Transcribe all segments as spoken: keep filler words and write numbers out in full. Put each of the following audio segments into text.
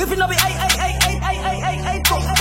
If you know me, ay, ay, ay, ay, ay, ay, ay, ay,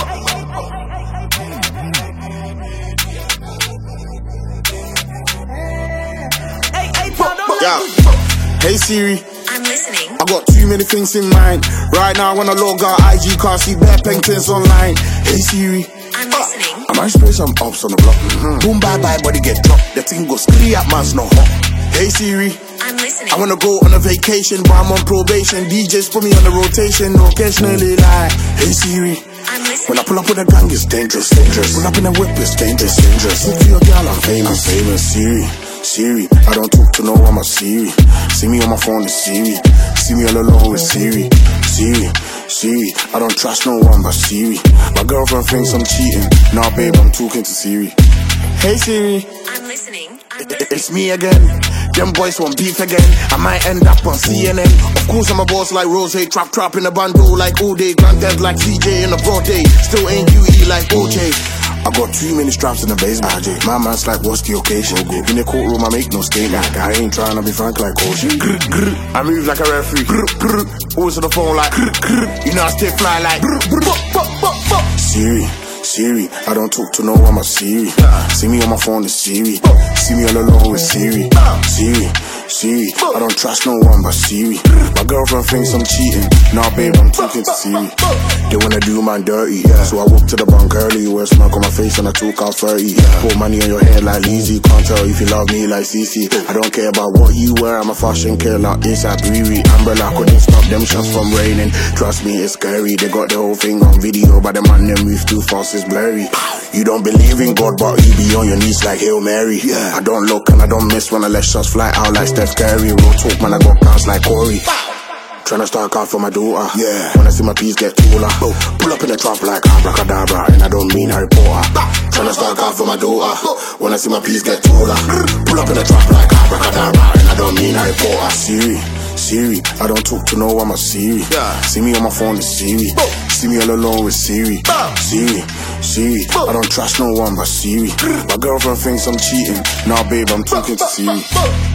ay, ay, yeah. Hey Siri, I'm listening. I got too many things in mind. Right now when I log out I G, can't see bare paintings online. Hey Siri, I'm listening. I might spray some ups on the block. Mm-hmm. Boom, bye bye, body get dropped. The thing goes clear, man's not hot. Hey Siri, I'm listening. I wanna go on a vacation, but I'm on probation. D Js put me on the rotation, occasionally lie. Hey Siri, I'm listening. when I pull up with a gang, it's dangerous, dangerous. Pull up in a whip, it's dangerous, dangerous. Look for your girl, I'm famous, famous. Siri, Siri, I don't talk to no one, I'm a Siri. See me on my phone, it's Siri. See me all alone with Siri. Siri, Siri, I don't trust no one but Siri. My girlfriend thinks I'm cheating. Nah, babe, I'm talking to Siri. Hey Siri, I'm listening. I'm I- listening. it's me again. Them boys want beef again. I might end up on C N N. Of course I'm a boss like Rose, trap trap in a bando like all day. Granddad like C J in a broad day. Still ain't U E like O J. I got too many straps in the basement. My man's like, what's the occasion? In the courtroom, I make no statement. I ain't trying to be frank like Ocean. I move like a referee. Always on the phone like, you know I stay fly like. Siri, Siri, I don't talk to no one but Siri. See me on my phone, it's Siri. See me all alone with Siri. Siri, Siri, I don't trust no one but Siri. My girlfriend thinks I'm cheating. Nah, babe, I'm talking to Siri. They wanna do man dirty, so I walk to the bank early. Wear smoke on my face and I took out thirty. Put money on your head like Lizzie. Can't tell if you love me like Cece. I don't care about what you wear, I'm a fashion killer. Inside Brewery, umbrella couldn't stop them shots from raining. Trust me, it's scary. They got the whole thing on video, but the man them move too fast, it's blurry. You don't believe in God, but you be on your knees like Hail Mary. I don't look and I don't miss when I let shots fly out like Steph Curry. Real talk, man, I got pounds like Corey. Tryna start out for my daughter. Yeah. When I see my piece get taller. Pull up in the trap like abracadabra, and I don't mean Harry Potter. Tryna start out for my daughter. When I see my piece get taller. Pull up in the trap like abracadabra, and I don't mean Harry Potter. Siri, Siri, I don't talk to no one but Siri. See me on my phone, it's Siri. See me all alone with Siri. Siri, Siri, I don't trust no one but Siri. My girlfriend thinks I'm cheating. Nah, babe, I'm talking to Siri.